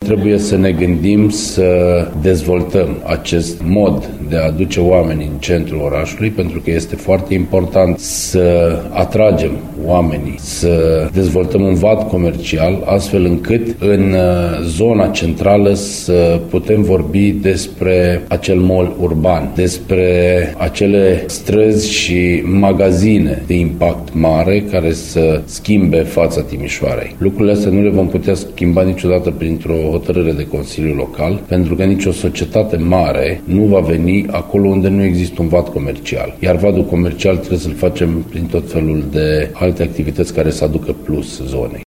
trebuie să ne gândim să dezvoltăm acest mod de a aduce oamenii în centrul orașului, pentru că este foarte important să atragem oamenii, să dezvoltăm un vad comercial, astfel încât în zona centrală să putem vorbi despre acel mall urban, despre acele străzi și magazine de impact mare care să schimbe fața Timișoarei. Lucrurile astea nu le vom putea schimba niciodată printr-o hotărâre de Consiliu Local, pentru că nicio societate mare nu va veni acolo unde nu există un vad comercial. Iar vadul comercial trebuie să-l facem prin tot felul de alte activități care să aducă plus zonei.